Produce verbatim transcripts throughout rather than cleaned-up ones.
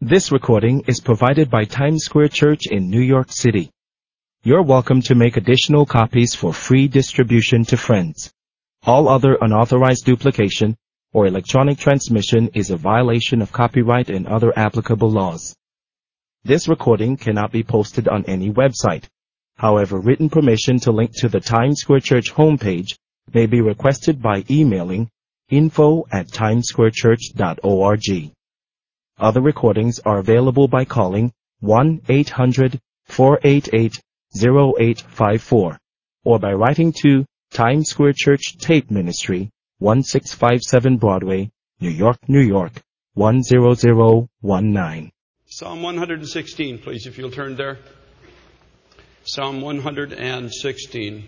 This recording is provided by Times Square Church in New York City. You're welcome to make additional copies for free distribution to friends. All other unauthorized duplication or electronic transmission is a violation of copyright and other applicable laws. This recording cannot be posted on any website. However, written permission to link to the Times Square Church homepage may be requested by emailing info at timessquarechurch dot org. Other recordings are available by calling one eight hundred four eight eight zero eight five four or by writing to Times Square Church Tape Ministry, one six five seven Broadway, New York, New York, one zero zero one nine. Psalm one hundred sixteen, please, if you'll turn there. Psalm one hundred sixteen.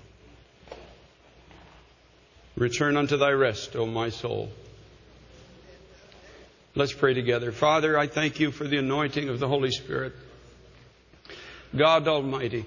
Return unto thy rest, O my soul. Let's pray together. Father, I thank you for the anointing of the Holy Spirit. God Almighty,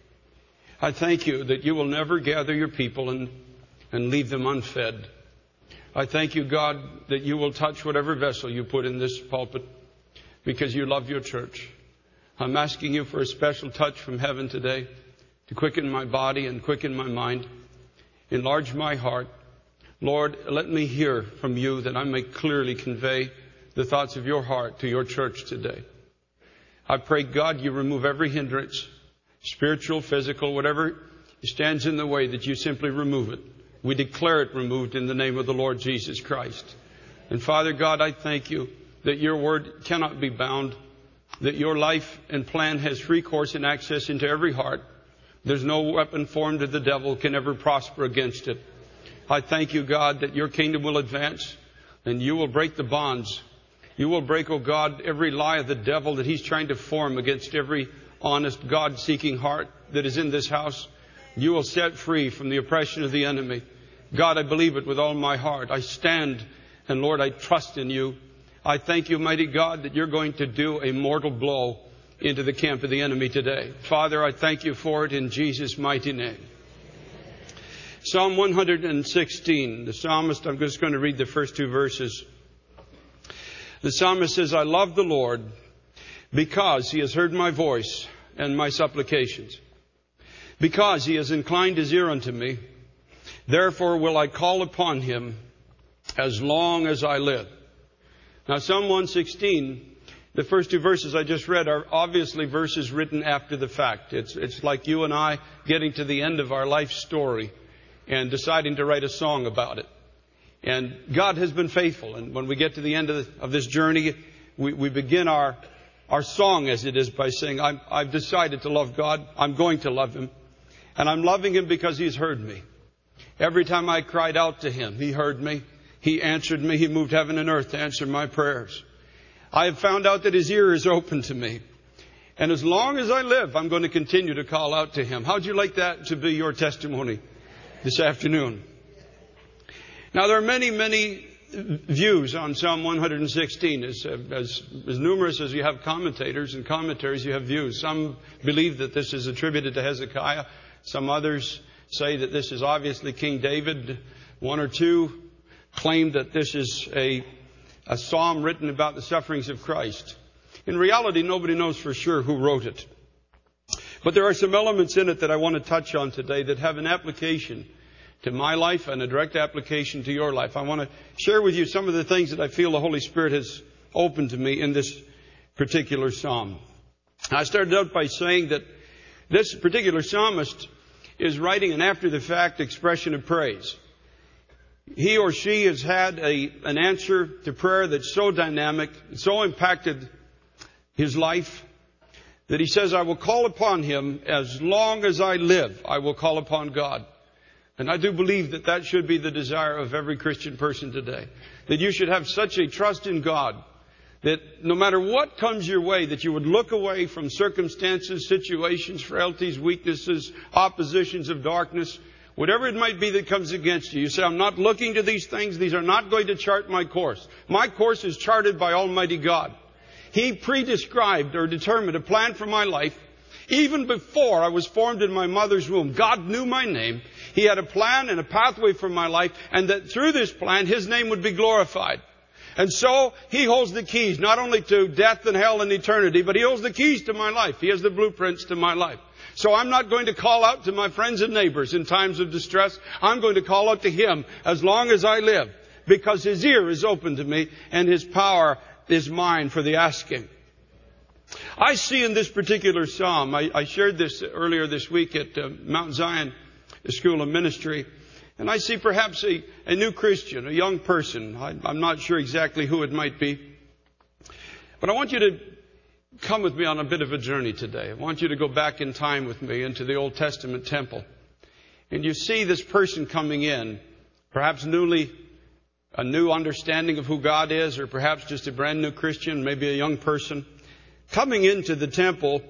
I thank you that you will never gather your people and, and leave them unfed. I thank you, God, that you will touch whatever vessel you put in this pulpit because you love your church. I'm asking you for a special touch from heaven today to quicken my body and quicken my mind. Enlarge my heart. Lord, let me hear from you that I may clearly convey the thoughts of your heart to your church today. I pray, God, you remove every hindrance, spiritual, physical, whatever stands in the way, that you simply remove it. We declare it removed in the name of the Lord Jesus Christ. And Father God, I thank you that your word cannot be bound, that your life and plan has free course and access into every heart. There's no weapon formed of the devil can ever prosper against it. I thank you, God, that your kingdom will advance and you will break the bonds. You will break, oh God, every lie of the devil that he's trying to form against every honest, God-seeking heart that is in this house. You will set free from the oppression of the enemy. God, I believe it with all my heart. I stand, and Lord, I trust in you. I thank you, mighty God, that you're going to do a mortal blow into the camp of the enemy today. Father, I thank you for it in Jesus' mighty name. Psalm one hundred sixteen, the psalmist, I'm just going to read the first two verses. The psalmist says, I love the Lord because he has heard my voice and my supplications. Because he has inclined his ear unto me, therefore will I call upon him as long as I live. Now, Psalm one sixteen, the first two verses I just read are obviously verses written after the fact. It's, it's like you and I getting to the end of our life story and deciding to write a song about it. And God has been faithful. And when we get to the end of, the, of this journey, we, we begin our, our song, as it is, by saying, I'm, I've decided to love God. I'm going to love him. And I'm loving him because he's heard me. Every time I cried out to him, he heard me. He answered me. He moved heaven and earth to answer my prayers. I have found out that his ear is open to me. And as long as I live, I'm going to continue to call out to him. How'd you like that to be your testimony this afternoon? Now, there are many, many views on Psalm one hundred sixteen. As, as, as numerous as you have commentators and commentaries, you have views. Some believe that this is attributed to Hezekiah. Some others say that this is obviously King David. One or two claim that this is a, a psalm written about the sufferings of Christ. In reality, nobody knows for sure who wrote it. But there are some elements in it that I want to touch on today that have an application to my life and a direct application to your life. I want to share with you some of the things that I feel the Holy Spirit has opened to me in this particular psalm. I started out by saying that this particular psalmist is writing an after-the-fact expression of praise. He or she has had a, an answer to prayer that's so dynamic, so impacted his life, that he says, I will call upon him as long as I live. I will call upon God. And I do believe that that should be the desire of every Christian person today. That you should have such a trust in God that no matter what comes your way, that you would look away from circumstances, situations, frailties, weaknesses, oppositions of darkness, whatever it might be that comes against you. You say, I'm not looking to these things. These are not going to chart my course. My course is charted by Almighty God. He pre-described or determined a plan for my life. Even before I was formed in my mother's womb, God knew my name. He had a plan and a pathway for my life, and that through this plan, his name would be glorified. And so He holds the keys not only to death and hell and eternity, but He holds the keys to my life. He has the blueprints to my life. So I'm not going to call out to my friends and neighbors in times of distress. I'm going to call out to Him as long as I live, because His ear is open to me and His power is mine for the asking. I see in this particular psalm, I, I shared this earlier this week at uh, Mount Zion School of Ministry, and I see perhaps a, a new Christian, a young person. I, I'm not sure exactly who it might be. But I want you to come with me on a bit of a journey today. I want you to go back in time with me into the Old Testament temple. And you see this person coming in, perhaps newly, a new understanding of who God is, or perhaps just a brand new Christian, maybe a young person, coming into the temple.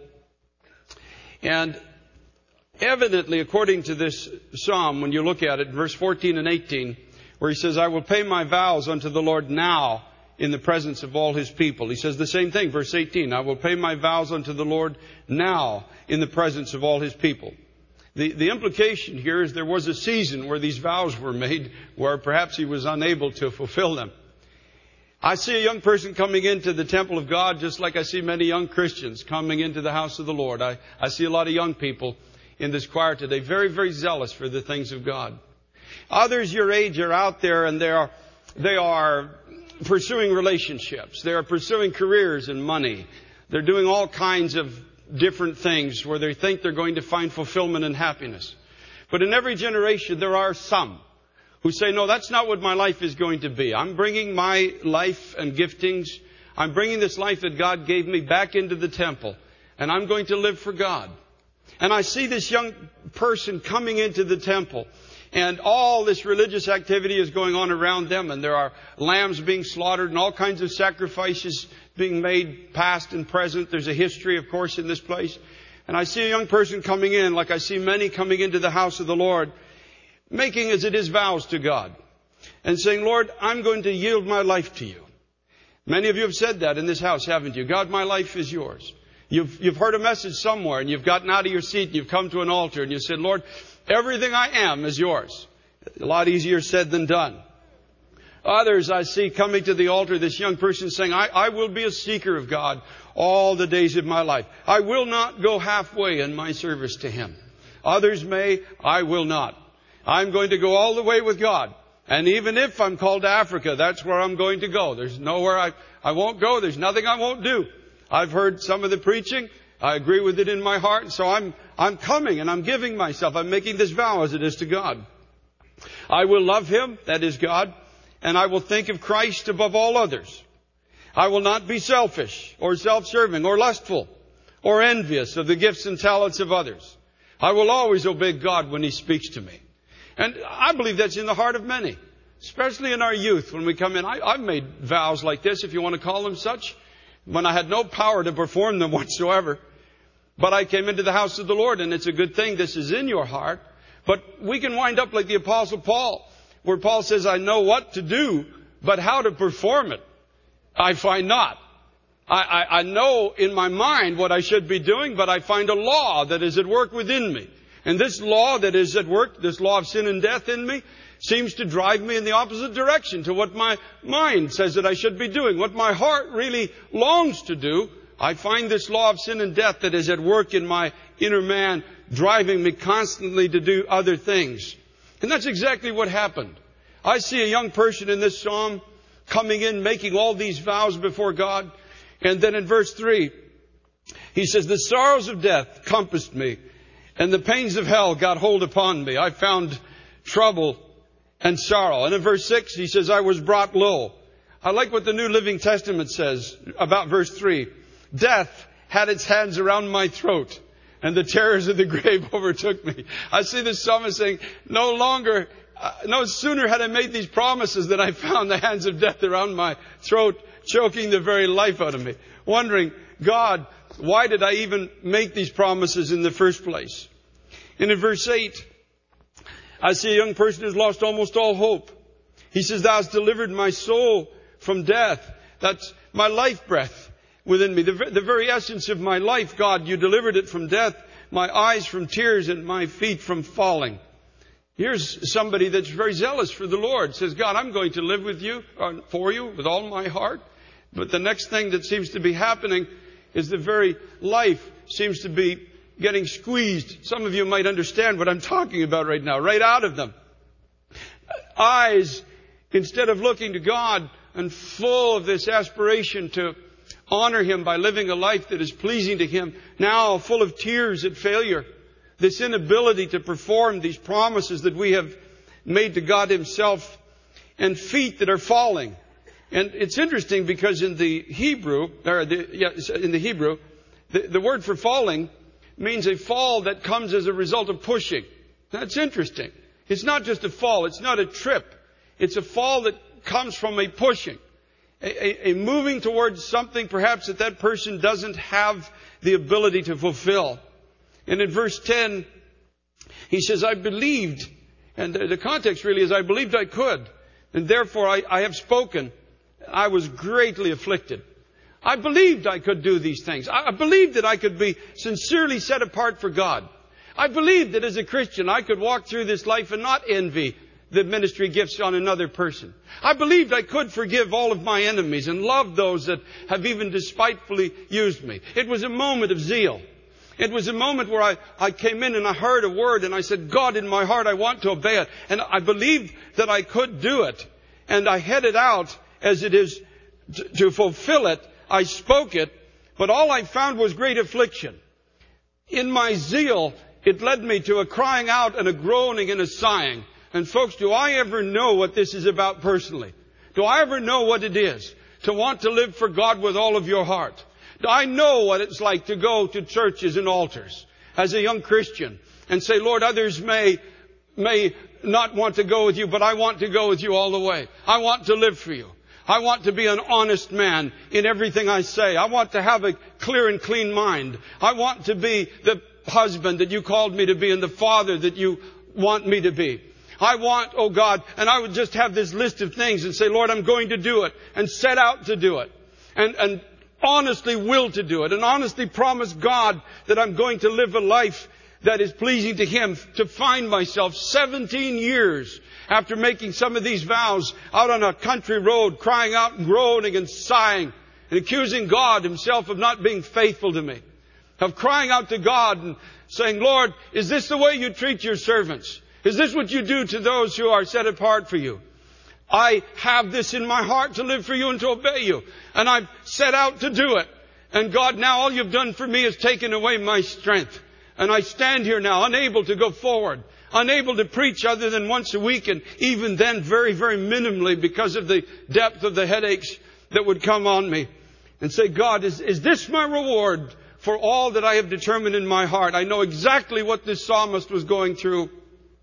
And evidently, according to this psalm, when you look at it, verse fourteen and eighteen, where he says, I will pay my vows unto the Lord now in the presence of all His people. He says the same thing, verse eighteen, I will pay my vows unto the Lord now in the presence of all His people. The, the implication here is there was a season where these vows were made, where perhaps he was unable to fulfill them. I see a young person coming into the temple of God just like I see many young Christians coming into the house of the Lord. I, I see a lot of young people in this choir today, very, very zealous for the things of God. Others your age are out there and they are, they are pursuing relationships. They are pursuing careers and money. They're doing all kinds of different things where they think they're going to find fulfillment and happiness. But in every generation, there are some who say, no, that's not what my life is going to be. I'm bringing my life and giftings, I'm bringing this life that God gave me back into the temple, and I'm going to live for God. And I see this young person coming into the temple, and all this religious activity is going on around them, and there are lambs being slaughtered and all kinds of sacrifices being made, past and present. There's a history, of course, in this place. And I see a young person coming in, like I see many coming into the house of the Lord, making as it is vows to God, and saying, Lord, I'm going to yield my life to You. Many of you have said that in this house, haven't you? God, my life is Yours. You've, you've heard a message somewhere, and you've gotten out of your seat, and you've come to an altar, and you said, Lord, everything I am is Yours. A lot easier said than done. Others I see coming to the altar, this young person saying, I, I will be a seeker of God all the days of my life. I will not go halfway in my service to Him. Others may, I will not. I'm going to go all the way with God. And even if I'm called to Africa, that's where I'm going to go. There's nowhere I, I won't go. There's nothing I won't do. I've heard some of the preaching. I agree with it in my heart. So I'm, I'm coming and I'm giving myself. I'm making this vow as it is to God. I will love Him, that is God, and I will think of Christ above all others. I will not be selfish or self-serving or lustful or envious of the gifts and talents of others. I will always obey God when He speaks to me. And I believe that's in the heart of many, especially in our youth when we come in. I, I've made vows like this, if you want to call them such, when I had no power to perform them whatsoever. But I came into the house of the Lord, and it's a good thing this is in your heart. But we can wind up like the Apostle Paul, where Paul says, I know what to do, but how to perform it, I find not. I, I, I know in my mind what I should be doing, but I find a law that is at work within me. And this law that is at work, this law of sin and death in me, seems to drive me in the opposite direction to what my mind says that I should be doing. What my heart really longs to do, I find this law of sin and death that is at work in my inner man, driving me constantly to do other things. And that's exactly what happened. I see a young person in this psalm coming in, making all these vows before God. And then in verse three, he says, the sorrows of death compassed me, and the pains of hell got hold upon me. I found trouble and sorrow. And in verse six, he says, I was brought low. I like what the New Living Testament says about verse three. Death had its hands around my throat, and the terrors of the grave overtook me. I see the psalmist saying, no longer, uh, no sooner had I made these promises than I found the hands of death around my throat, choking the very life out of me. Wondering, God, why did I even make these promises in the first place? And in verse eight, I see a young person who's lost almost all hope. He says, Thou hast delivered my soul from death. That's my life breath within me. The, the very essence of my life, God, You delivered it from death, my eyes from tears, and my feet from falling. Here's somebody that's very zealous for the Lord. Says, God, I'm going to live with you, or for you, with all my heart. But the next thing that seems to be happening is the very life seems to be getting squeezed. Some of you might understand what I'm talking about right now, right out of them. Eyes, instead of looking to God and full of this aspiration to honor Him by living a life that is pleasing to Him, now full of tears at failure. This inability to perform these promises that we have made to God Himself, and feet that are falling. And it's interesting because in the Hebrew, or the, yeah, in the Hebrew, the, the word for falling means a fall that comes as a result of pushing. That's interesting. It's not just a fall. It's not a trip. It's a fall that comes from a pushing, a, a, a moving towards something perhaps that that person doesn't have the ability to fulfill. And in verse ten, he says, I believed, and the, the context really is, I believed I could, and therefore I, I have spoken. I was greatly afflicted. I believed I could do these things. I believed that I could be sincerely set apart for God. I believed that as a Christian I could walk through this life and not envy the ministry gifts on another person. I believed I could forgive all of my enemies and love those that have even despitefully used me. It was a moment of zeal. It was a moment where I, I came in and I heard a word and I said, God, in my heart I want to obey it. And I believed that I could do it. And I headed out as it is to, to fulfill it. I spoke it, but all I found was great affliction. In my zeal, it led me to a crying out and a groaning and a sighing. And folks, do I ever know what this is about personally? Do I ever know what it is to want to live for God with all of your heart? Do I know what it's like to go to churches and altars as a young Christian and say, Lord, others may, may not want to go with you, but I want to go with you all the way. I want to live for you. I want to be an honest man in everything I say. I want to have a clear and clean mind. I want to be the husband that you called me to be and the father that you want me to be. I want, oh God, and I would just have this list of things and say, Lord, I'm going to do it, and set out to do it. And, and honestly will to do it, and honestly promise God that I'm going to live a life that is pleasing to Him. To find myself seventeen years after making some of these vows out on a country road, crying out and groaning and sighing and accusing God Himself of not being faithful to me. Of crying out to God and saying, Lord, is this the way you treat your servants? Is this what you do to those who are set apart for you? I have this in my heart to live for you and to obey you. And I've set out to do it. And God, now all you've done for me is taken away my strength. And I stand here now unable to go forward. Unable to preach other than once a week, and even then very, very minimally because of the depth of the headaches that would come on me. And say, God, is, is this my reward for all that I have determined in my heart? I know exactly what this psalmist was going through.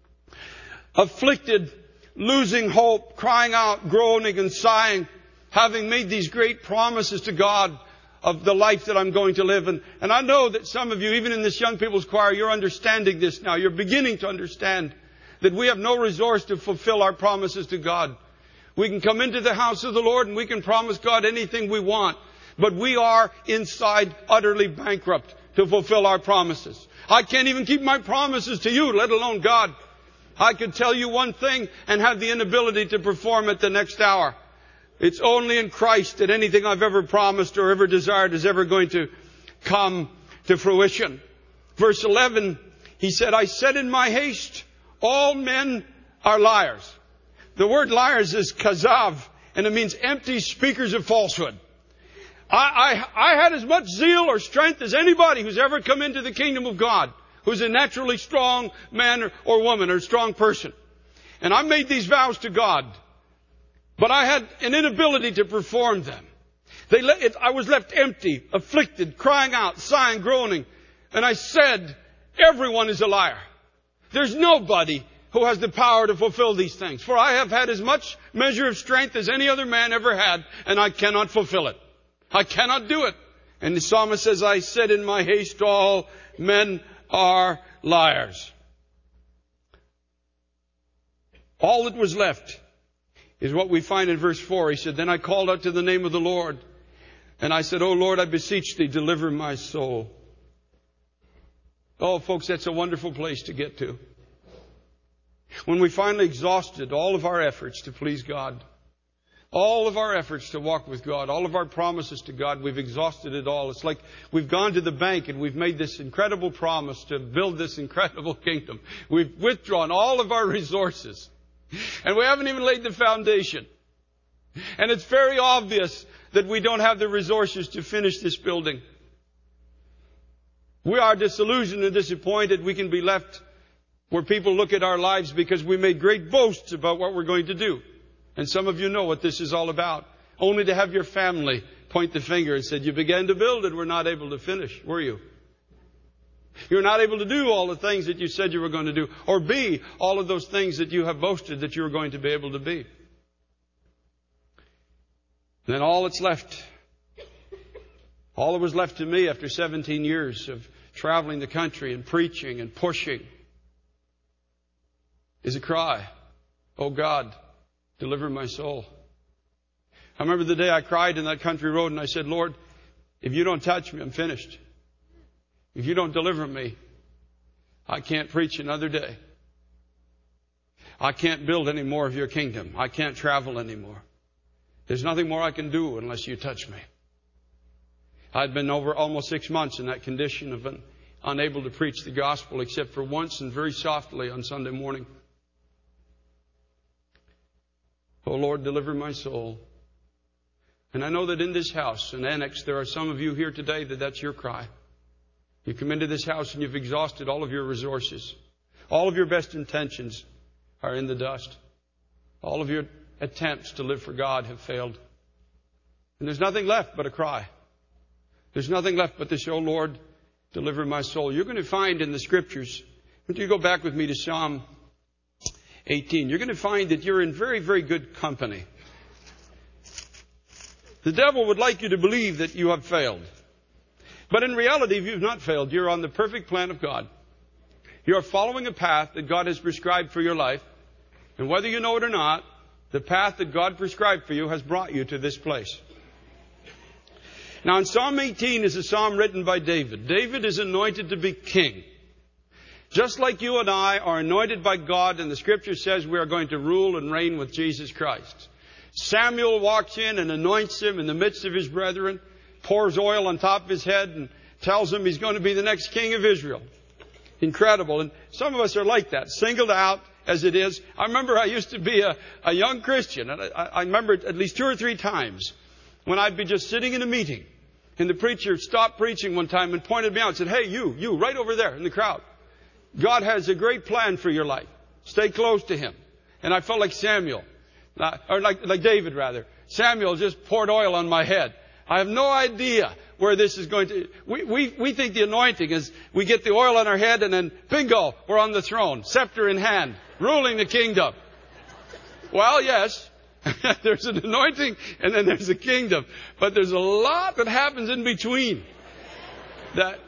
Afflicted, losing hope, crying out, groaning and sighing, having made these great promises to God of the life that I'm going to live. And, and I know that some of you, even in this young people's choir, you're understanding this now. You're beginning to understand that we have no resource to fulfill our promises to God. We can come into the house of the Lord and we can promise God anything we want. But we are inside utterly bankrupt to fulfill our promises. I can't even keep my promises to you, let alone God. I could tell you one thing and have the inability to perform it the next hour. It's only in Christ that anything I've ever promised or ever desired is ever going to come to fruition. Verse eleven, he said, I said in my haste, all men are liars. The word liars is kazav, and it means empty speakers of falsehood. I, I, I had as much zeal or strength as anybody who's ever come into the kingdom of God, who's a naturally strong man or, or woman or strong person. And I made these vows to God, but I had an inability to perform them. They let it, I was left empty, afflicted, crying out, sighing, groaning. And I said, everyone is a liar. There's nobody who has the power to fulfill these things. For I have had as much measure of strength as any other man ever had, and I cannot fulfill it. I cannot do it. And the psalmist says, I said in my haste, all men are liars. All that was left is what we find in verse four. He said, then I called out to the name of the Lord, and I said, O Lord, I beseech thee, deliver my soul. Oh, folks, that's a wonderful place to get to. When we finally exhausted all of our efforts to please God, all of our efforts to walk with God, all of our promises to God, we've exhausted it all. It's like we've gone to the bank and we've made this incredible promise to build this incredible kingdom. We've withdrawn all of our resources. And we haven't even laid the foundation. And it's very obvious that we don't have the resources to finish this building. We are disillusioned and disappointed. We can be left where people look at our lives because we made great boasts about what we're going to do. And some of you know what this is all about. Only to have your family point the finger and said, you began to build and were not able to finish, were you? You're not able to do all the things that you said you were going to do, or be all of those things that you have boasted that you were going to be able to be. And then all that's left, all that was left to me after seventeen years of traveling the country and preaching and pushing, is a cry, oh God, deliver my soul. I remember the day I cried in that country road and I said, Lord, if you don't touch me, I'm finished. If you don't deliver me, I can't preach another day. I can't build any more of your kingdom. I can't travel anymore. There's nothing more I can do unless you touch me. I'd been over almost six months in that condition of an, unable to preach the gospel except for once and very softly on Sunday morning. Oh Lord, deliver my soul. And I know that in this house, an annex, there are some of you here today that that's your cry. You come into this house and you've exhausted all of your resources. All of your best intentions are in the dust. All of your attempts to live for God have failed. And there's nothing left but a cry. There's nothing left but to say, oh Lord, deliver my soul. You're going to find in the Scriptures, when you go back with me to Psalm eighteen, you're going to find that you're in very, very good company. The devil would like you to believe that you have failed. But in reality, if you've not failed, you're on the perfect plan of God. You're following a path that God has prescribed for your life. And whether you know it or not, the path that God prescribed for you has brought you to this place. Now in Psalm eighteen is a psalm written by David. David is anointed to be king. Just like you and I are anointed by God, and the Scripture says we are going to rule and reign with Jesus Christ. Samuel walks in and anoints him in the midst of his brethren, pours oil on top of his head and tells him he's going to be the next king of Israel. Incredible. And some of us are like that, singled out as it is. I remember I used to be a, a young Christian, and I, I remember at least two or three times when I'd be just sitting in a meeting, and the preacher stopped preaching one time and pointed me out and said, hey, you, you, right over there in the crowd. God has a great plan for your life. Stay close to Him. And I felt like Samuel, or like, like David rather. Samuel just poured oil on my head. I have no idea where this is going to... We, we, we think the anointing is we get the oil on our head and then, bingo, we're on the throne, scepter in hand, ruling the kingdom. Well, yes, there's an anointing and then there's a kingdom. But there's a lot that happens in between that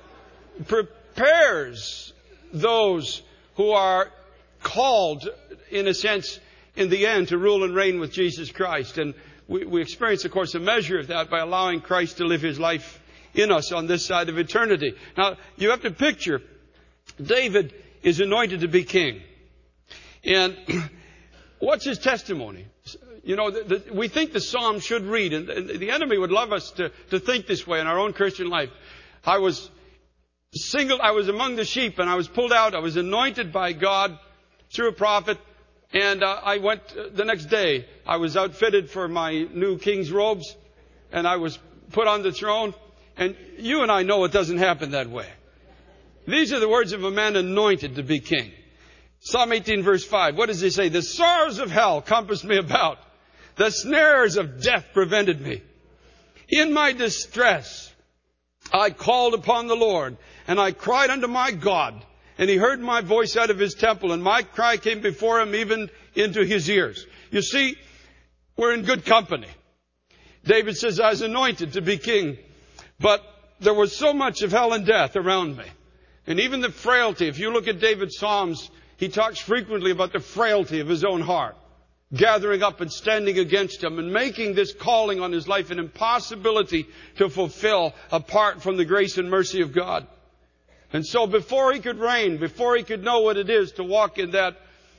prepares those who are called, in a sense, in the end, to rule and reign with Jesus Christ. And we, we experience, of course, a measure of that by allowing Christ to live His life in us on this side of eternity. Now, you have to picture, David is anointed to be king. And what's his testimony? You know, the, the, we think the Psalm should read, and, and the enemy would love us to, to think this way in our own Christian life. I was singled, I was among the sheep, and I was pulled out. I was anointed by God through a prophet. And uh, I went uh, the next day. I was outfitted for my new king's robes, and I was put on the throne. And you and I know it doesn't happen that way. These are the words of a man anointed to be king. Psalm eighteen verse five. What does he say? The sorrows of hell compassed me about. The snares of death prevented me. In my distress, I called upon the Lord, and I cried unto my God. And He heard my voice out of His temple, and my cry came before Him even into His ears. You see, we're in good company. David says, I was anointed to be king, but there was so much of hell and death around me. And even the frailty, if you look at David's Psalms, he talks frequently about the frailty of his own heart, gathering up and standing against him and making this calling on his life an impossibility to fulfill apart from the grace and mercy of God. And so before he could reign, before he could know what it is to walk in that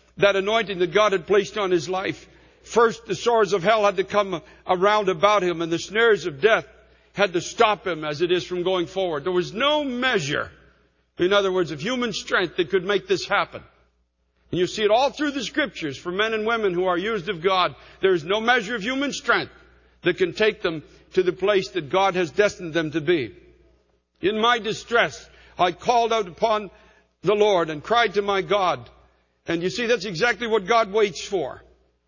that anointing that God had placed on his life. First, the swords of hell had to come around about him, and the snares of death had to stop him as it is from going forward. There was no measure, in other words, of human strength that could make this happen. And you see it all through the Scriptures for men and women who are used of God. There is no measure of human strength that can take them to the place that God has destined them to be. In my distress, I called out upon the Lord and cried to my God. And you see, that's exactly what God waits for.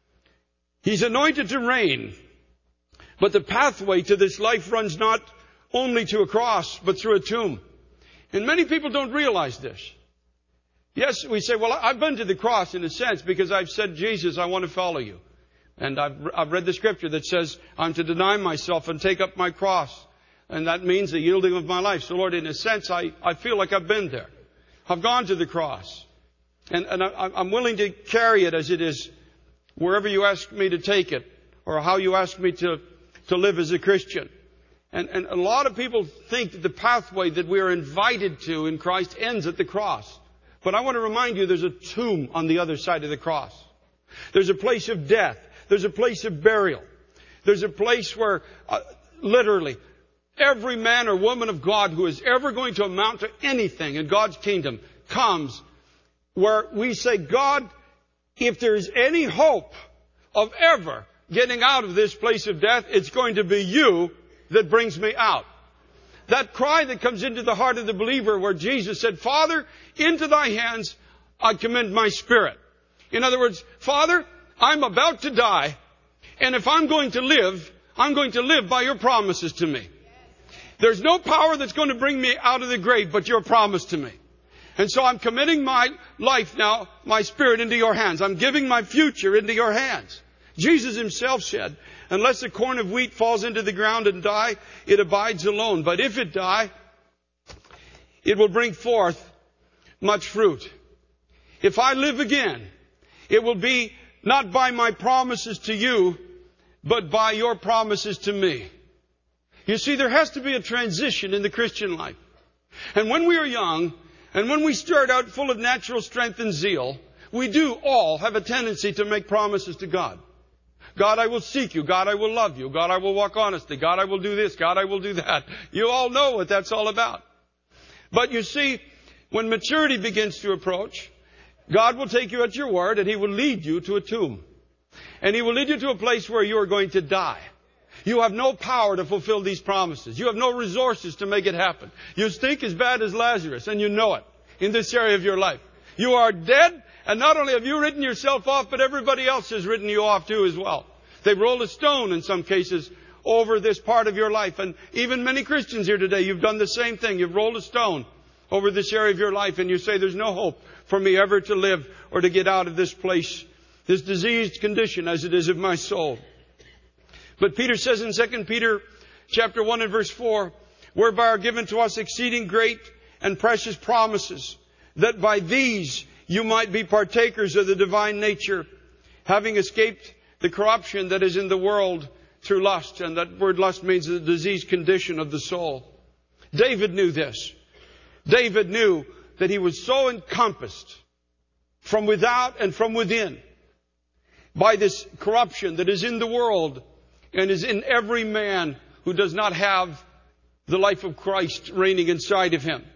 He's anointed to reign. But the pathway to this life runs not only to a cross, but through a tomb. And many people don't realize this. Yes, we say, well, I've been to the cross in a sense because I've said, Jesus, I want to follow you. And I've, I've read the scripture that says I'm to deny myself and take up my cross. And that means the yielding of my life. So, Lord, in a sense, I, I feel like I've been there. I've gone to the cross. And, and I, I'm willing to carry it as it is wherever you ask me to take it or how you ask me to, to live as a Christian. And, and a lot of people think that the pathway that we are invited to in Christ ends at the cross. But I want to remind you there's a tomb on the other side of the cross. There's a place of death. There's a place of burial. There's a place where, uh, literally, every man or woman of God who is ever going to amount to anything in God's kingdom comes where we say, God, if there's any hope of ever getting out of this place of death, it's going to be you that brings me out. That cry that comes into the heart of the believer where Jesus said, Father, into thy hands I commend my spirit. In other words, Father, I'm about to die, and if I'm going to live, I'm going to live by your promises to me. There's no power that's going to bring me out of the grave but your promise to me. And so I'm committing my life now, my spirit, into your hands. I'm giving my future into your hands. Jesus himself said, unless a corn of wheat falls into the ground and die, it abides alone. But if it die, it will bring forth much fruit. If I live again, it will be not by my promises to you, but by your promises to me. You see, there has to be a transition in the Christian life. And when we are young, and when we start out full of natural strength and zeal, we do all have a tendency to make promises to God. God, I will seek you. God, I will love you. God, I will walk honestly. God, I will do this. God, I will do that. You all know what that's all about. But you see, when maturity begins to approach, God will take you at your word and He will lead you to a tomb. And He will lead you to a place where you are going to die. You have no power to fulfill these promises. You have no resources to make it happen. You stink as bad as Lazarus, and you know it in this area of your life. You are dead, and not only have you written yourself off, but everybody else has written you off too as well. They've rolled a stone in some cases over this part of your life. And even many Christians here today, you've done the same thing. You've rolled a stone over this area of your life, and you say, there's no hope for me ever to live or to get out of this place, this diseased condition as it is of my soul. But Peter says in Second Peter chapter one and verse four, whereby are given to us exceeding great and precious promises, that by these you might be partakers of the divine nature, having escaped the corruption that is in the world through lust. And that word lust means the diseased condition of the soul. David knew this. David knew that he was so encompassed from without and from within by this corruption that is in the world and is in every man who does not have the life of Christ reigning inside of him.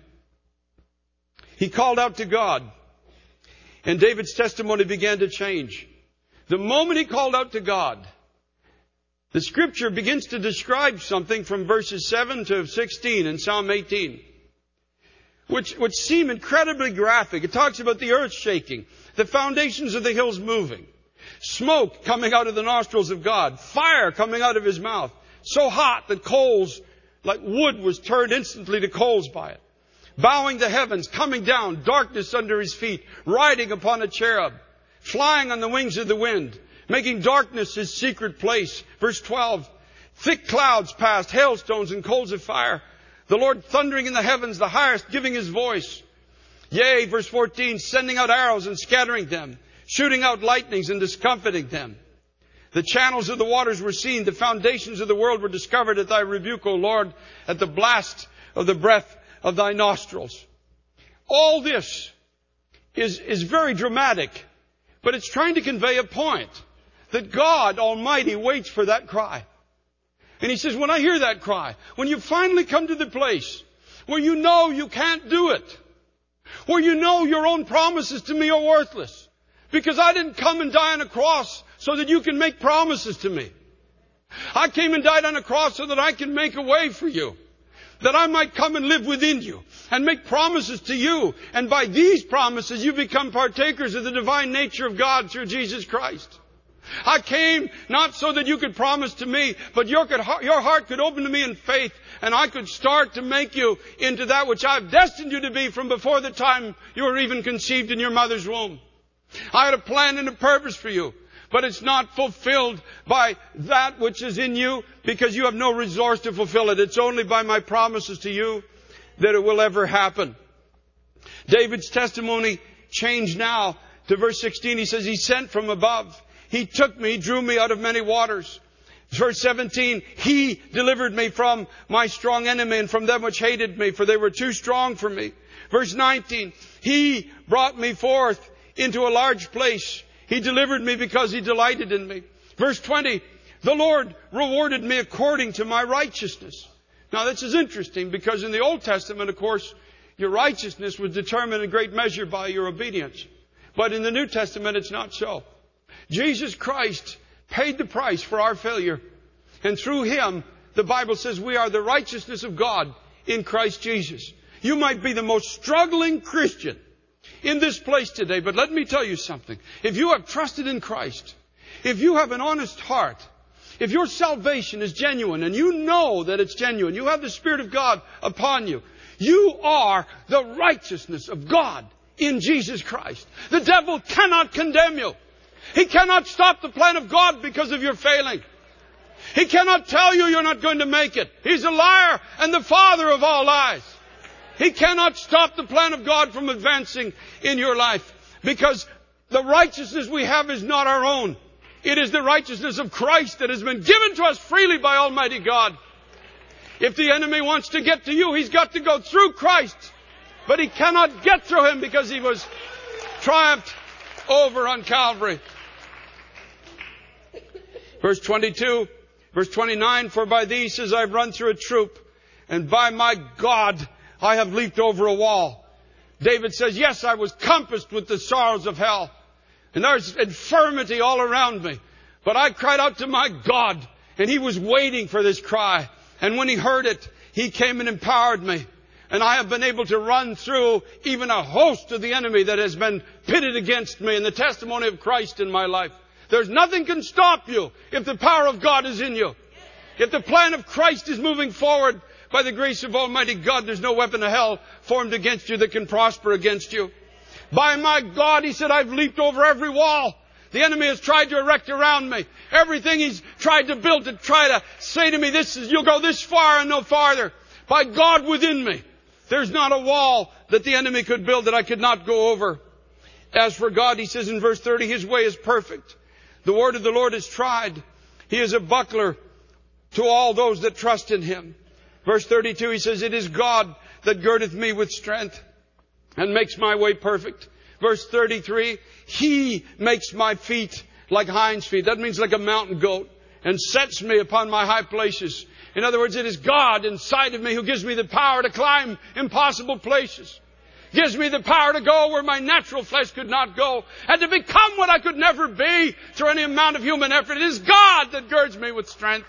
He called out to God, and David's testimony began to change. The moment he called out to God, the Scripture begins to describe something from verses seven to sixteen in Psalm eighteen, which, which seem incredibly graphic. It talks about the earth shaking, the foundations of the hills moving, smoke coming out of the nostrils of God, fire coming out of His mouth, so hot that coals, like wood, was turned instantly to coals by it. Bowing the heavens, coming down, darkness under His feet, riding upon a cherub, flying on the wings of the wind, making darkness His secret place. Verse twelve, thick clouds passed, hailstones and coals of fire. The Lord thundering in the heavens, the highest giving His voice. Yea, verse fourteen, sending out arrows and scattering them, shooting out lightnings and discomfiting them. The channels of the waters were seen. The foundations of the world were discovered at thy rebuke, O Lord, at the blast of the breath of thy nostrils. All this is, is very dramatic. But it's trying to convey a point that God Almighty waits for that cry. And He says, when I hear that cry, when you finally come to the place where you know you can't do it, where you know your own promises to me are worthless, because I didn't come and die on a cross so that you can make promises to me. I came and died on a cross so that I can make a way for you, that I might come and live within you and make promises to you. And by these promises, you become partakers of the divine nature of God through Jesus Christ. I came not so that you could promise to me, but your, could, your heart could open to me in faith, and I could start to make you into that which I've destined you to be from before the time you were even conceived in your mother's womb. I had a plan and a purpose for you, but it's not fulfilled by that which is in you because you have no resource to fulfill it. It's only by my promises to you that it will ever happen. David's testimony changed now to verse sixteen. He says, He sent from above. He took me, drew me out of many waters. Verse seventeen, He delivered me from my strong enemy and from them which hated me, for they were too strong for me. Verse nineteen, He brought me forth into a large place. He delivered me because He delighted in me. Verse twenty, the Lord rewarded me according to my righteousness. Now this is interesting because in the Old Testament, of course, your righteousness was determined in great measure by your obedience. But in the New Testament, it's not so. Jesus Christ paid the price for our failure. And through Him, the Bible says we are the righteousness of God in Christ Jesus. You might be the most struggling Christian in this place today, but let me tell you something. If you have trusted in Christ, if you have an honest heart, if your salvation is genuine and you know that it's genuine, you have the Spirit of God upon you, you are the righteousness of God in Jesus Christ. The devil cannot condemn you. He cannot stop the plan of God because of your failing. He cannot tell you you're not going to make it. He's a liar and the father of all lies. He cannot stop the plan of God from advancing in your life because the righteousness we have is not our own. It is the righteousness of Christ that has been given to us freely by Almighty God. If the enemy wants to get to you, he's got to go through Christ. But he cannot get through Him because He was triumphed over on Calvary. Verse twenty-two, verse twenty-nine, for by these, says, I've run through a troop, and by my God, I have leaped over a wall. David says, yes, I was compassed with the sorrows of hell, and there's infirmity all around me. But I cried out to my God, and He was waiting for this cry. And when He heard it, He came and empowered me. And I have been able to run through even a host of the enemy that has been pitted against me in the testimony of Christ in my life. There's nothing can stop you if the power of God is in you. If the plan of Christ is moving forward by the grace of Almighty God, there's no weapon of hell formed against you that can prosper against you. By my God, he said, I've leaped over every wall the enemy has tried to erect around me. Everything he's tried to build to try to say to me, this is, you'll go this far and no farther. By God within me, there's not a wall that the enemy could build that I could not go over. As for God, he says in verse thirty, his way is perfect. The word of the Lord is tried. He is a buckler to all those that trust in him. Verse thirty-two, he says, it is God that girdeth me with strength and makes my way perfect. Verse thirty-three, he makes my feet like hinds feet. That means like a mountain goat, and sets me upon my high places. In other words, it is God inside of me who gives me the power to climb impossible places. Gives me the power to go where my natural flesh could not go. And to become what I could never be through any amount of human effort. It is God that girds me with strength.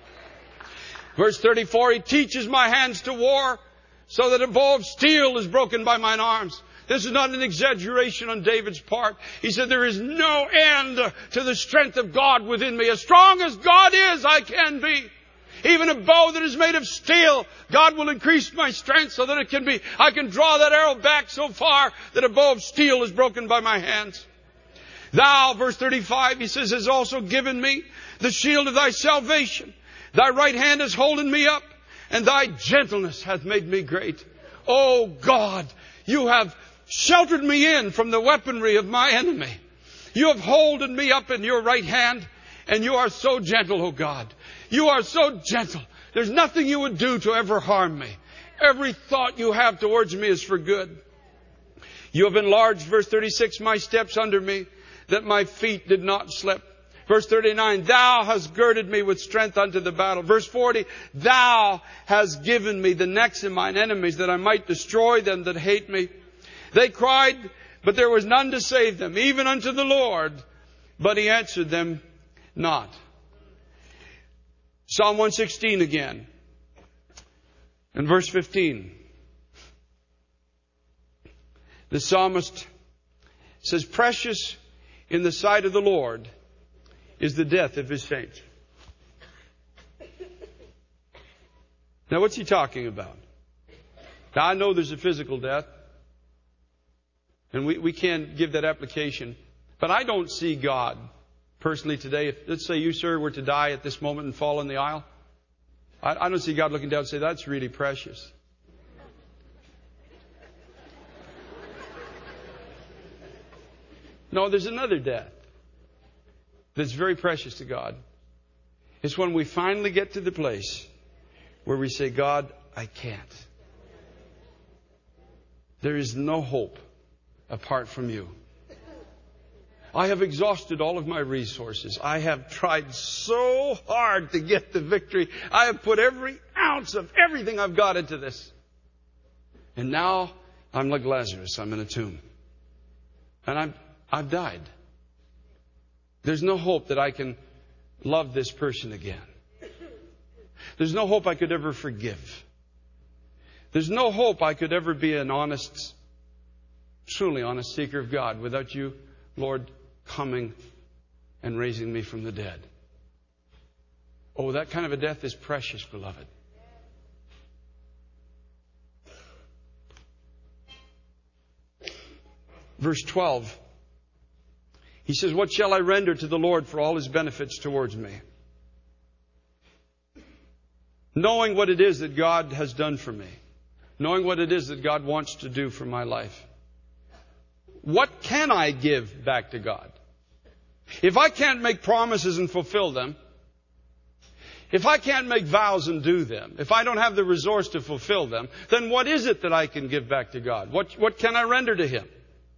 Verse thirty-four, he teaches my hands to war, so that a bow of steel is broken by mine arms. This is not an exaggeration on David's part. He said, there is no end to the strength of God within me. As strong as God is, I can be. Even a bow that is made of steel, God will increase my strength so that it can be, I can draw that arrow back so far that a bow of steel is broken by my hands. Thou, verse thirty-five, he says, has also given me the shield of thy salvation. Thy right hand has holden me up, and thy gentleness hath made me great. O God, you have sheltered me in from the weaponry of my enemy. You have holden me up in your right hand, and you are so gentle, O God. You are so gentle. There's nothing you would do to ever harm me. Every thought you have towards me is for good. You have enlarged, verse thirty-six, my steps under me. that my feet did not slip. Verse thirty-nine, Thou hast girded me with strength unto the battle. Verse forty, Thou hast given me the necks of mine enemies, that I might destroy them that hate me. They cried, but there was none to save them, even unto the Lord, but He answered them not. Psalm one sixteen again, and verse fifteen. The psalmist says, Precious in the sight of the Lord is the death of His saints. Now, what's he talking about? Now, I know there's a physical death, and we, we can't give that application. But I don't see God personally today. If, let's say you, sir, were to die at this moment and fall in the aisle. I, I don't see God looking down and say, that's really precious. No, there's another death that's very precious to God. It's when we finally get to the place where we say, God, I can't. There is no hope apart from You. I have exhausted all of my resources. I have tried so hard to get the victory. I have put every ounce of everything I've got into this. And now I'm like Lazarus. I'm in a tomb. And I'm, I've died. There's no hope that I can love this person again. There's no hope I could ever forgive. There's no hope I could ever be an honest, truly honest seeker of God without You, Lord, coming and raising me from the dead. Oh, that kind of a death is precious, beloved. Verse twelve. He says, What shall I render to the Lord for all His benefits towards me? Knowing what it is that God has done for me. Knowing what it is that God wants to do for my life. What can I give back to God? If I can't make promises and fulfill them, if I can't make vows and do them, if I don't have the resource to fulfill them, then what is it that I can give back to God? What, what can I render to Him?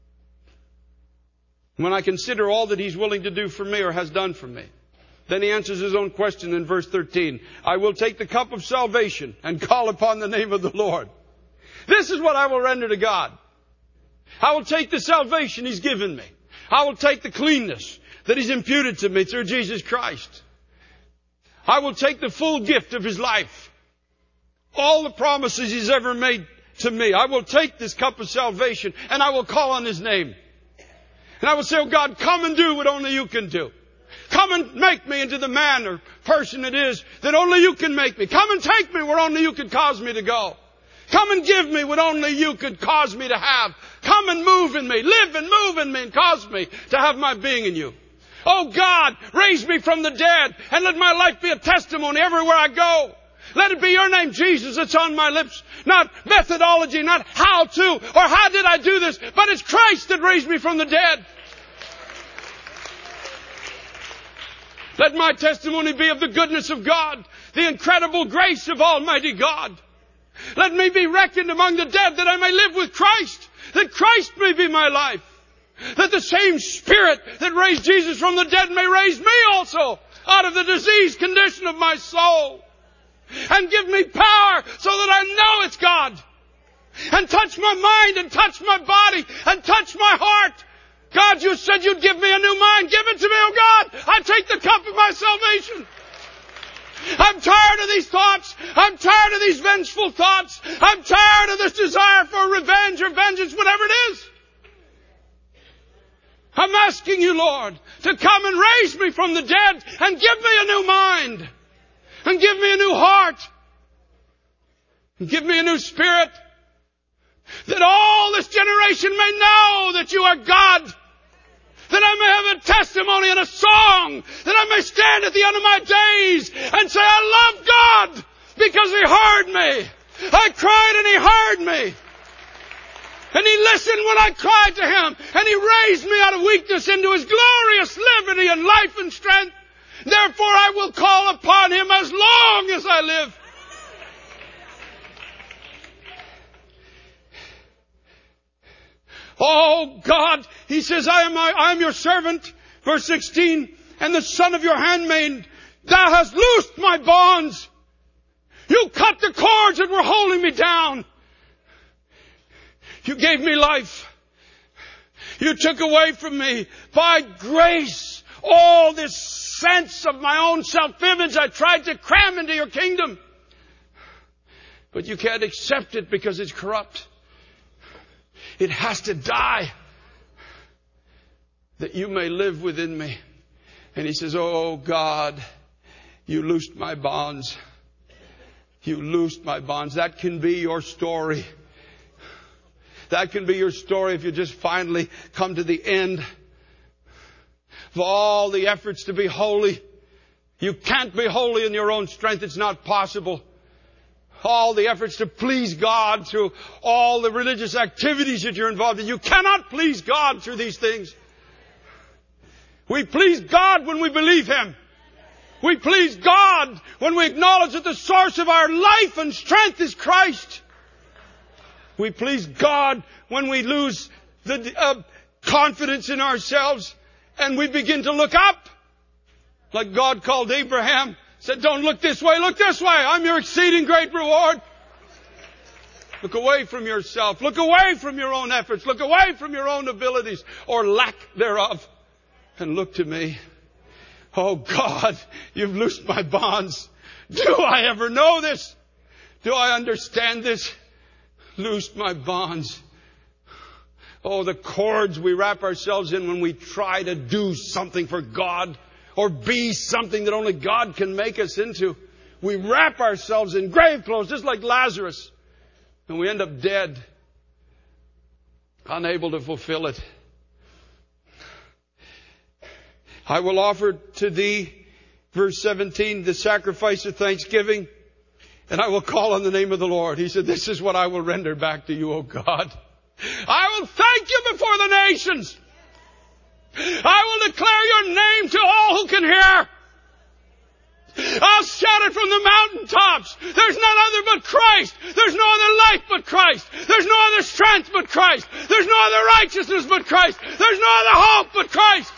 When I consider all that He's willing to do for me or has done for me. Then He answers His own question in verse thirteen. I will take the cup of salvation and call upon the name of the Lord. This is what I will render to God. I will take the salvation He's given me. I will take the cleanness that He's imputed to me through Jesus Christ. I will take the full gift of His life. All the promises He's ever made to me. I will take this cup of salvation and I will call on His name. And I will say, oh God, come and do what only You can do. Come and make me into the man or person it is that only You can make me. Come and take me where only You could cause me to go. Come and give me what only You could cause me to have. Come and move in me. Live and move in me and cause me to have my being in You. Oh God, raise me from the dead and let my life be a testimony everywhere I go. Let it be Your name, Jesus, that's on my lips. Not methodology, not how to, or how did I do this, but it's Christ that raised me from the dead. Let my testimony be of the goodness of God, the incredible grace of Almighty God. Let me be reckoned among the dead that I may live with Christ, that Christ may be my life. That the same Spirit that raised Jesus from the dead may raise me also out of the diseased condition of my soul. And give me power so that I know it's God. And touch my mind and touch my body and touch my heart. God, You said You'd give me a new mind. Give it to me, oh God. I take the cup of my salvation. I'm tired of these thoughts. I'm tired of these vengeful thoughts. I'm tired of this desire for revenge or vengeance, whatever it is. I'm asking You, Lord, to come and raise me from the dead and give me a new mind. And give me a new heart. And give me a new spirit. That all this generation may know that You are God. That I may have a testimony and a song. That I may stand at the end of my days and say, I love God because He heard me. I cried and He heard me. And He listened when I cried to Him. And He raised me out of weakness into His glorious liberty and life and strength. Therefore I will call upon Him as long as I live. Oh God, he says, I am, I am your servant. Verse sixteen, and the son of your handmaid, thou hast loosed my bonds. You cut the cords that were holding me down. You gave me life. You took away from me by grace all this sense of my own self-image I tried to cram into your kingdom. But you can't accept it because it's corrupt. It has to die that you may live within me. And he says, oh God, you loosed my bonds. You loosed my bonds. That can be your story. That can be your story if you just finally come to the end of all the efforts to be holy. You can't be holy in your own strength. It's not possible. All the efforts to please God through all the religious activities that you're involved in. You cannot please God through these things. We please God when we believe Him. We please God when we acknowledge that the source of our life and strength is Christ. We please God when we lose the uh, confidence in ourselves and we begin to look up. Like God called Abraham, said, don't look this way, look this way. I'm your exceeding great reward. Look away from yourself. Look away from your own efforts. Look away from your own abilities or lack thereof. And look to me. Oh God, you've loosed my bonds. Do I ever know this? Do I understand this? Loosed my bonds. Oh, the cords we wrap ourselves in when we try to do something for God or be something that only God can make us into. We wrap ourselves in grave clothes just like Lazarus. And we end up dead, unable to fulfill it. I will offer to thee, verse seventeen, the sacrifice of thanksgiving, and I will call on the name of the Lord. He said, this is what I will render back to you, O God. I will thank you before the nations. I will declare your name to all who can hear. I'll shout it from the mountaintops. There's none other but Christ. There's no other life but Christ. There's no other strength but Christ. There's no other righteousness but Christ. There's no other hope but Christ.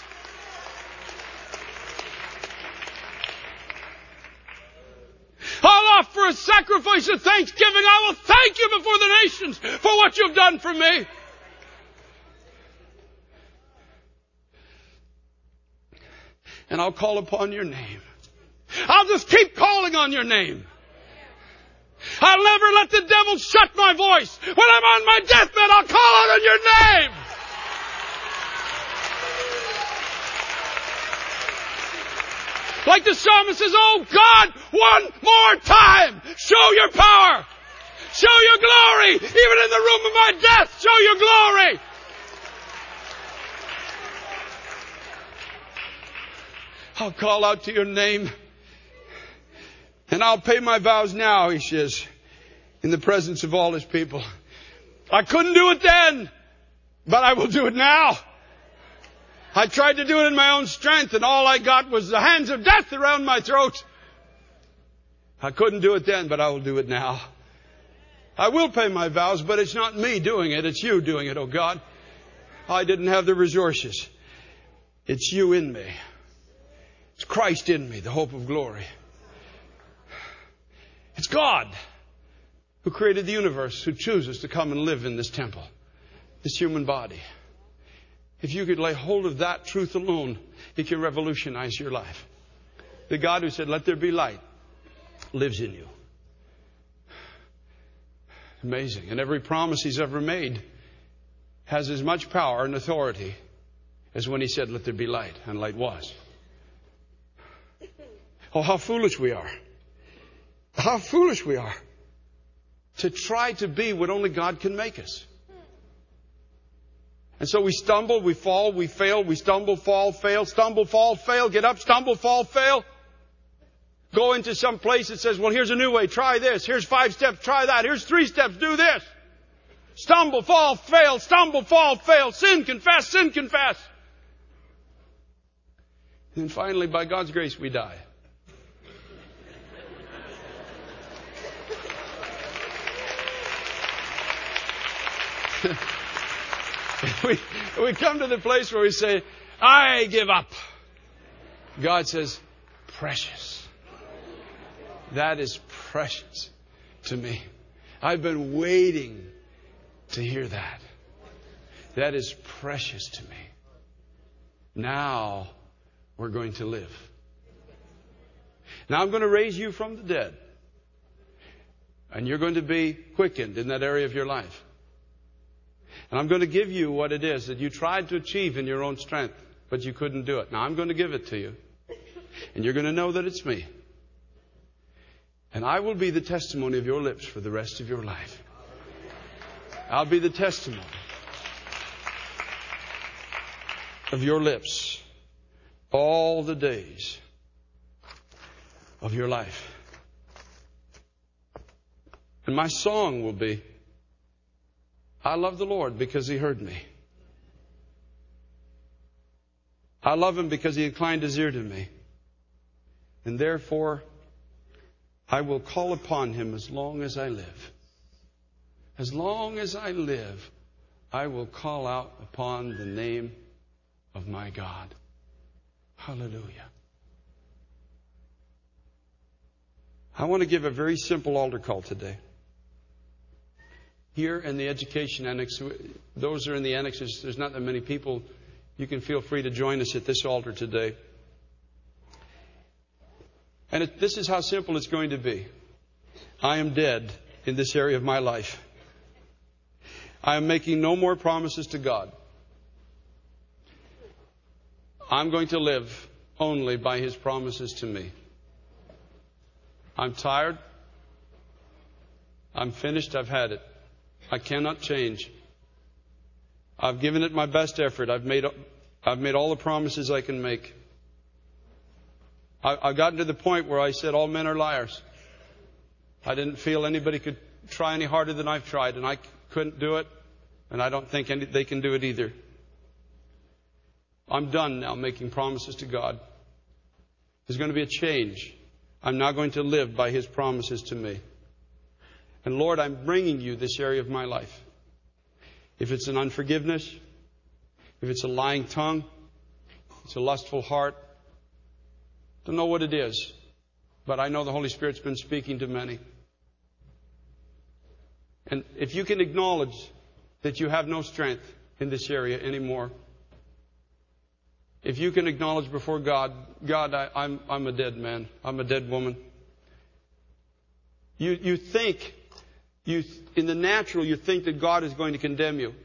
I'll offer a sacrifice of thanksgiving. I will thank you before the nations for what you've done for me. And I'll call upon your name. I'll just keep calling on your name. I'll never let the devil shut my voice. When I'm on my deathbed, I'll call out on your name. Like the psalmist says, oh God, one more time, show your power. Show your glory. Even in the room of my death, show your glory. I'll call out to your name. And I'll pay my vows now, he says, in the presence of all his people. I couldn't do it then, but I will do it now. I tried to do it in my own strength, and all I got was the hands of death around my throat. I couldn't do it then, but I will do it now. I will pay my vows, but it's not me doing it. It's you doing it, oh God. I didn't have the resources. It's you in me. It's Christ in me, the hope of glory. It's God who created the universe, who chooses to come and live in this temple, this human body. If you could lay hold of that truth alone, it can revolutionize your life. The God who said, let there be light, lives in you. Amazing. And every promise he's ever made has as much power and authority as when he said, let there be light, and light was. Oh, how foolish we are. How foolish we are to try to be what only God can make us. And so we stumble, we fall, we fail, we stumble, fall, fail, stumble, fall, fail, get up, stumble, fall, fail. Go into some place that says, well, here's a new way, try this. Here's five steps, try that. Here's three steps, do this. Stumble, fall, fail, stumble, fall, fail. Sin, confess, sin, confess. And then finally, by God's grace, we die. we, we come to the place where we say, I give up. God says, precious. That is precious to me. I've been waiting to hear that. That is precious to me. Now we're going to live. Now I'm going to raise you from the dead. And you're going to be quickened in that area of your life. And I'm going to give you what it is that you tried to achieve in your own strength, but you couldn't do it. Now I'm going to give it to you. And you're going to know that it's me. And I will be the testimony of your lips for the rest of your life. I'll be the testimony of your lips all the days of your life. And my song will be, I love the Lord because He heard me. I love Him because He inclined His ear to me. And therefore, I will call upon Him as long as I live. As long as I live, I will call out upon the name of my God. Hallelujah. I want to give a very simple altar call today. Here in the education annex, those are in the annexes, there's not that many people. You can feel free to join us at this altar today. And it, this is how simple it's going to be. I am dead in this area of my life. I am making no more promises to God. I'm going to live only by His promises to me. I'm tired. I'm finished. I've had it. I cannot change. I've given it my best effort. I've made, I've made all the promises I can make. I, I've gotten to the point where I said all men are liars. I didn't feel anybody could try any harder than I've tried, and I couldn't do it, and I don't think any, they can do it either. I'm done now making promises to God. There's going to be a change. I'm now going to live by His promises to me. And Lord, I'm bringing you this area of my life. If it's an unforgiveness, if it's a lying tongue, it's a lustful heart, don't know what it is, but I know the Holy Spirit's been speaking to many. And if you can acknowledge that you have no strength in this area anymore, if you can acknowledge before God, God, I, I'm, I'm a dead man. I'm a dead woman. You, you think, you, in the natural, you think that God is going to condemn you.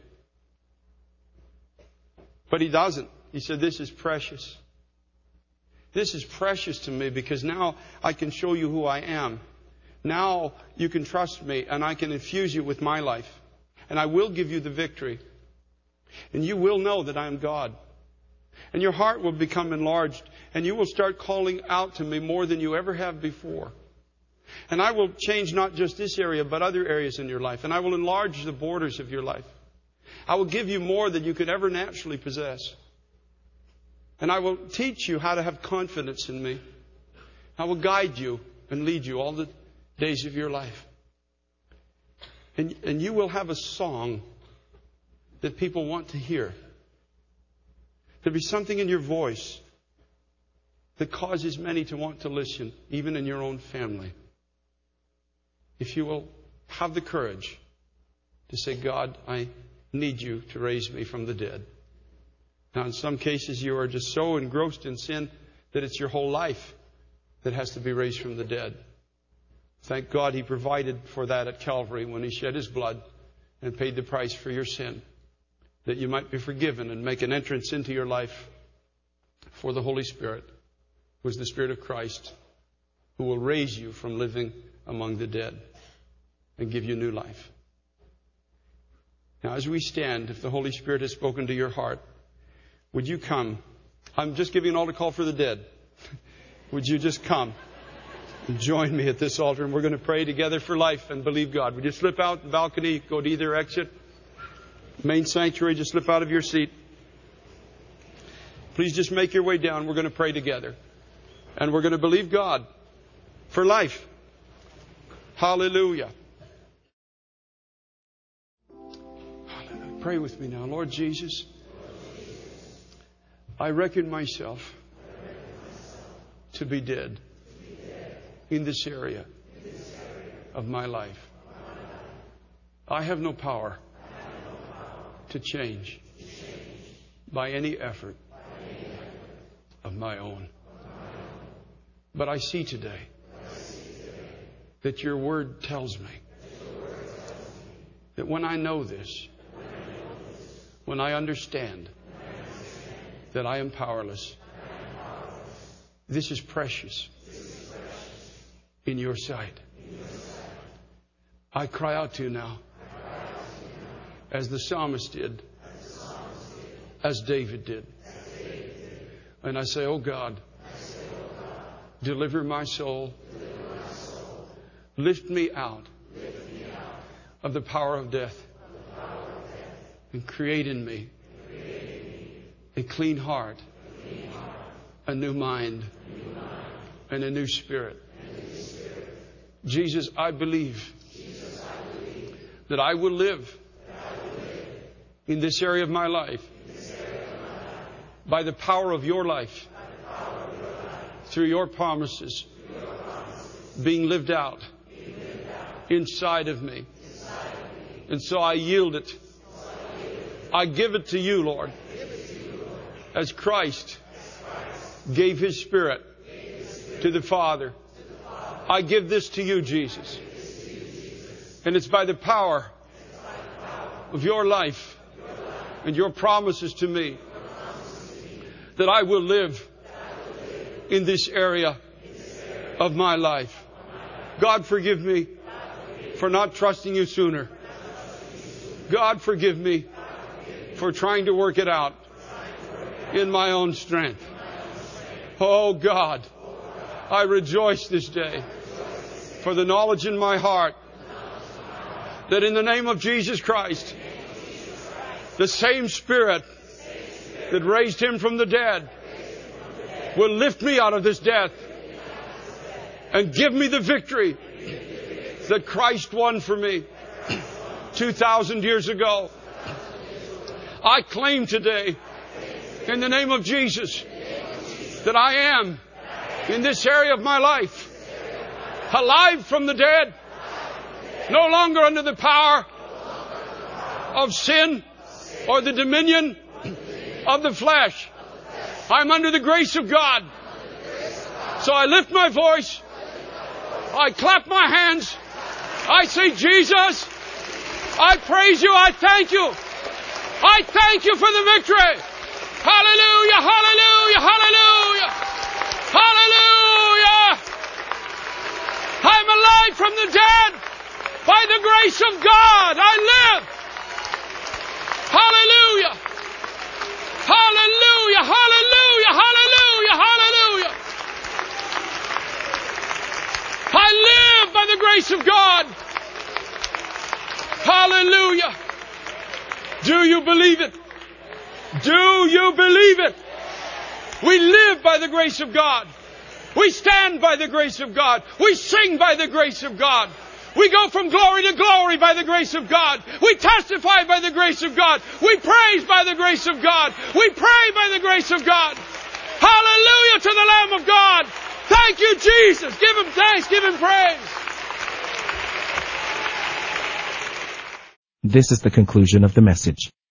But He doesn't. He said, this is precious. This is precious to me because now I can show you who I am. Now you can trust me and I can infuse you with my life. And I will give you the victory. And you will know that I am God. And your heart will become enlarged. And you will start calling out to me more than you ever have before. And I will change not just this area, but other areas in your life. And I will enlarge the borders of your life. I will give you more than you could ever naturally possess. And I will teach you how to have confidence in me. I will guide you and lead you all the days of your life. And, and you will have a song that people want to hear. There'll be something in your voice that causes many to want to listen, even in your own family. If you will have the courage to say, God, I need you to raise me from the dead. Now, in some cases, you are just so engrossed in sin that it's your whole life that has to be raised from the dead. Thank God He provided for that at Calvary when He shed His blood and paid the price for your sin, that you might be forgiven and make an entrance into your life for the Holy Spirit, who is the Spirit of Christ, who will raise you from living among the dead and give you new life. Now, as we stand, if the Holy Spirit has spoken to your heart, would you come? I'm just giving an altar call for the dead. Would you just come and join me at this altar? And we're going to pray together for life and believe God. Would you slip out the balcony, go to either exit? Main sanctuary, just slip out of your seat. Please just make your way down. We're going to pray together. And we're going to believe God for life. Hallelujah. Hallelujah. Pray with me now. Lord Jesus, I reckon myself to be dead in this area of my life. I have no power to change by any effort of my own. But I see today that your word tells me that when I know this, when I understand that I am powerless, this is precious in your sight. I cry out to you now, as the psalmist did, as David did. And I say, oh God, deliver my soul. Lift me out of the power of death. And create in me a clean heart, a new mind, and a new spirit. Jesus, I believe that I will live in this area of my life by the power of your life, through your promises being lived out inside of me. And so I yield it. I give it to you, Lord, as Christ gave His Spirit to the Father. I give this to you, Jesus. And it's by the power of your life and your promises to me that I will live in this area of my life. God, forgive me for not trusting you sooner. God, forgive me for trying to work it out in my own strength. Oh God, I rejoice this day for the knowledge in my heart that in the name of Jesus Christ, the same Spirit that raised Him from the dead will lift me out of this death and give me the victory that Christ won for me two thousand years ago. I claim today, in the name of Jesus, that I am, in this area of my life, alive from the dead, no longer under the power of sin or the dominion of the flesh. I'm under the grace of God. So I lift my voice. I clap my hands. I say, Jesus, I praise you. I thank you. I thank you for the victory. Hallelujah, hallelujah, hallelujah, hallelujah. I'm alive from the dead. By the grace of God, I live. Hallelujah. Hallelujah, hallelujah, hallelujah, hallelujah. I live by the grace of God. Hallelujah. Do you believe it? Do you believe it? We live by the grace of God. We stand by the grace of God. We sing by the grace of God. We go from glory to glory by the grace of God. We testify by the grace of God. We praise by the grace of God. We pray by the grace of God. Hallelujah to the Lamb of God. Thank you, Jesus. Give Him thanks. Give Him praise. This is the conclusion of the message.